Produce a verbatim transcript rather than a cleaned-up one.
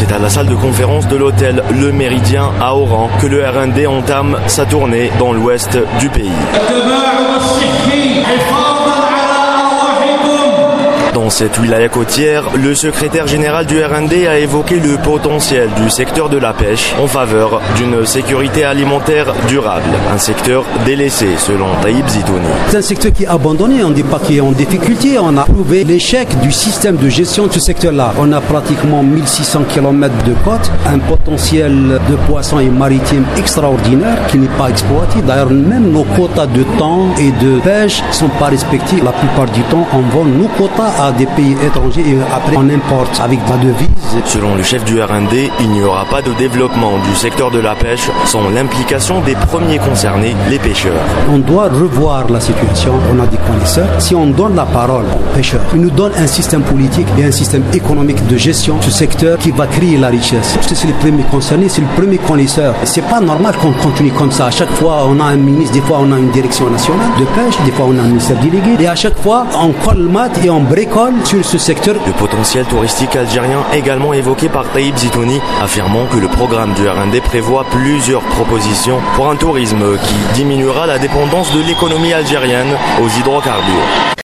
C'est à la salle de conférence de l'hôtel Le Méridien à Oran que le R N D entame sa tournée dans l'ouest du pays. Dans cette wilaya côtière, le secrétaire général du R N D a évoqué le potentiel du secteur de la pêche en faveur d'une sécurité alimentaire durable. Un secteur délaissé selon Taïb Zitouni. C'est un secteur qui est abandonné, on ne dit pas qu'il est en difficulté. On a prouvé l'échec du système de gestion de ce secteur-là. On a pratiquement mille six cents kilomètres de côte, un potentiel de poissons et maritimes extraordinaire qui n'est pas exploité. D'ailleurs, même nos quotas de temps et de pêche ne sont pas respectés. La plupart du temps, on vend nos quotas à des pays étrangers et après on importe avec la devise. Selon le chef du R N D, il n'y aura pas de développement du secteur de la pêche sans l'implication des premiers concernés, les pêcheurs. On doit revoir la situation, on a des connaisseurs. Si on donne la parole aux pêcheurs, ils nous donnent un système politique et un système économique de gestion du secteur qui va créer la richesse. C'est le premier concerné, c'est le premier connaisseur. C'est pas normal qu'on continue comme ça. À chaque fois, on a un ministre, des fois on a une direction nationale de pêche, des fois on a un ministère délégué et à chaque fois, on colmate et on bricole sur ce secteur. Le potentiel touristique algérien également évoqué par Taïb Zitouni, affirmant que le programme du R N D prévoit plusieurs propositions pour un tourisme qui diminuera la dépendance de l'économie algérienne aux hydrocarbures.